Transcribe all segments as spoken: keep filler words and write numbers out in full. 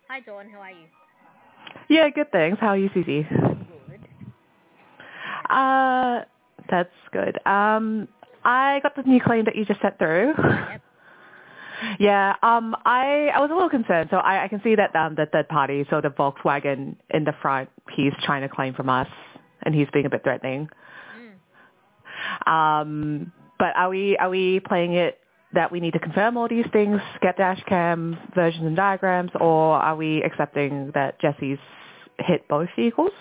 Hi, Dawn. How are you? Yeah, good, thanks. How are you, Susie? I'm good. Uh, that's good. Um, I got the new claim that you just sent through. Yep. Yeah, um, I, I was a little concerned. So I, I can see that um, the third party, so the Volkswagen in the front, he's trying to claim from us, and he's being a bit threatening. Mm. Um, but are we are we playing it that we need to confirm all these things, get dash cam versions and diagrams, or are we accepting that Jesse's hit both vehicles?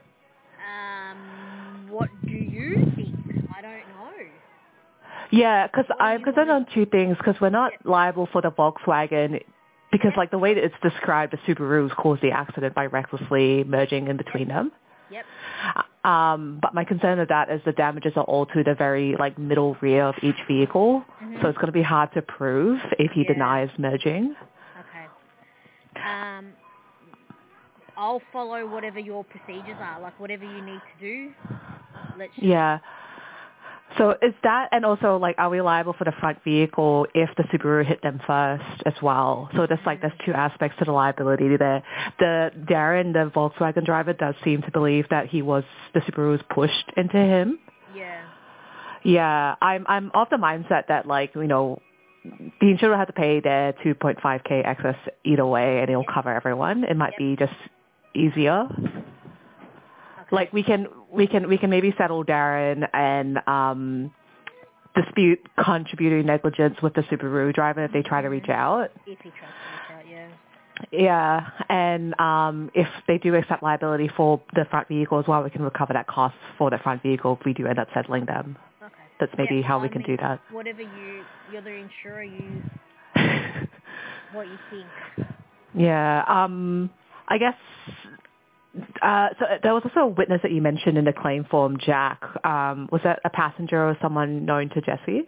Um, what do you think? I don't know. Yeah, because What do I'm you concerned want on two things, because we're not Yep. liable for the Volkswagen, because Yep. like the way that it's described, the Subarus caused the accident by recklessly merging in between them. Yep. Um, but my concern with that is the damages are all to the very like middle rear of each vehicle, Mhm. so it's going to be hard to prove if he Yeah. denies merging. Okay. Um, I'll follow whatever your procedures are, like whatever you need to do. Let's just. Yeah. So is that, and also like, are we liable for the front vehicle if the Subaru hit them first as well? So there's like, there's two aspects to the liability there. The Darren, the Volkswagen driver, does seem to believe that he was, the Subaru was pushed into him. Yeah. Yeah, I'm, I'm of the mindset that like, you know, the insurer had to pay their two point five K excess either way and it'll Yep. cover everyone. It might Yep. be just easier. Okay. Like we can, we can, we can maybe settle Darren and, um, dispute contributing negligence with the Subaru driver if they try to reach out. If he tries to reach out, yeah. Yeah, and um, if they do accept liability for the front vehicle as well, we can recover that cost for the front vehicle if we do end up settling them. Okay. That's maybe Yeah, how I we can mean, do that. whatever you, you're the insurer, you, what you think. Yeah, um, I guess, uh, so there was also a witness that you mentioned in the claim form, Jack. Um, was that a passenger or someone known to Jesse?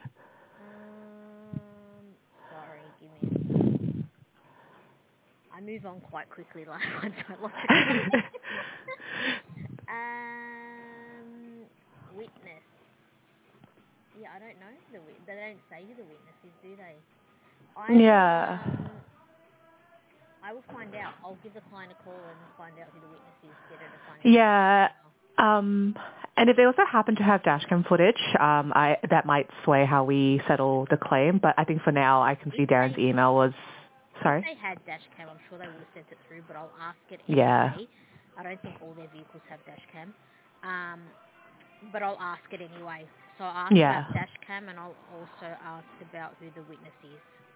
Um, sorry, give me. I move on quite quickly last once I lost it. um, witness. Yeah, I don't know the wit. They don't say who the witness is, do they? I will. Yeah. Um, I will find out. I'll give the client a call and find out who the witness is. Get her to find out. Yeah. Um, and if they also happen to have dashcam footage, um, I that might sway how we settle the claim. But I think for now, I can see If Darren's they, email was sorry. if they had dash cam, I'm sure they would have sent it through. But I'll ask it Yeah. anyway. I don't think all their vehicles have dash cam. Um, but I'll ask it anyway. So I'll ask Yeah. about dash cam, and I'll also ask about who the witness is.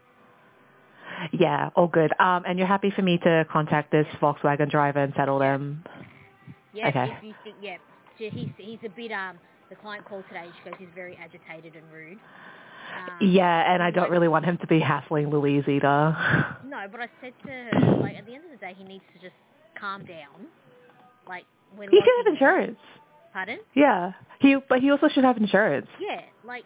Yeah. All good. Um, and you're happy for me to contact this Volkswagen driver and settle Yeah. them? Yeah, Okay. if you think, yeah. So he's, he's a bit, um, the client called today, she goes, he's very agitated and rude. Um, Yeah, and he I don't won't, really want him to be hassling Louise either. no, but I said to her, like, at the end of the day, he needs to just calm down. Like, we're He should logging have it. insurance. Pardon? Yeah. He, but he also should have insurance. Yeah, like,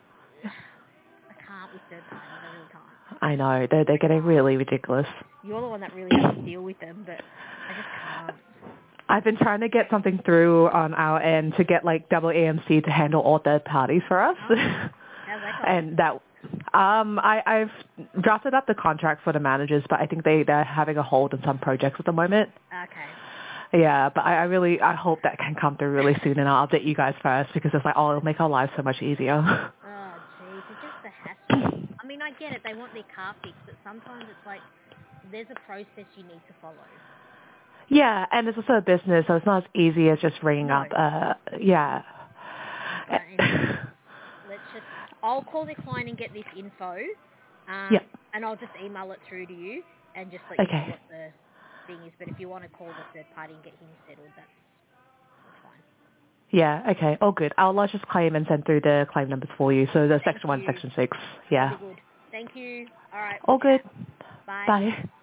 I can't with third parties, I really can't. I know. They're, they're getting really ridiculous. You're the one that really has to deal with them, but I just can't. I've been trying to get something through on our end to get like double A M C to handle all third parties for us. Oh, how's that going? And that, um, I, I've drafted up the contract for the managers, but I think they, they're having a hold on some projects at the moment. Okay. Yeah, but I, I really, I hope that can come through really soon, and I'll update you guys first because it's like, oh, it'll make our lives so much easier. Oh, jeez, it's just the hassle. I mean, I get it, they want their car fixed, but sometimes it's like, there's a process you need to follow. Yeah, and it's also a business, so it's not as easy as just ringing No. up. Uh, yeah. But anyway, let's just, I'll call the client and get this info, um, Yep. and I'll just email it through to you and just let you Okay. know what the thing is. But if you want to call the third party and get him settled, that's, that's fine. Yeah, okay, all good. I'll lodge this claim and send through the claim numbers for you. So the Thank section one, you. section six. Yeah. That'll be good. Thank you. All right. All We'll good. chat. Bye. Bye.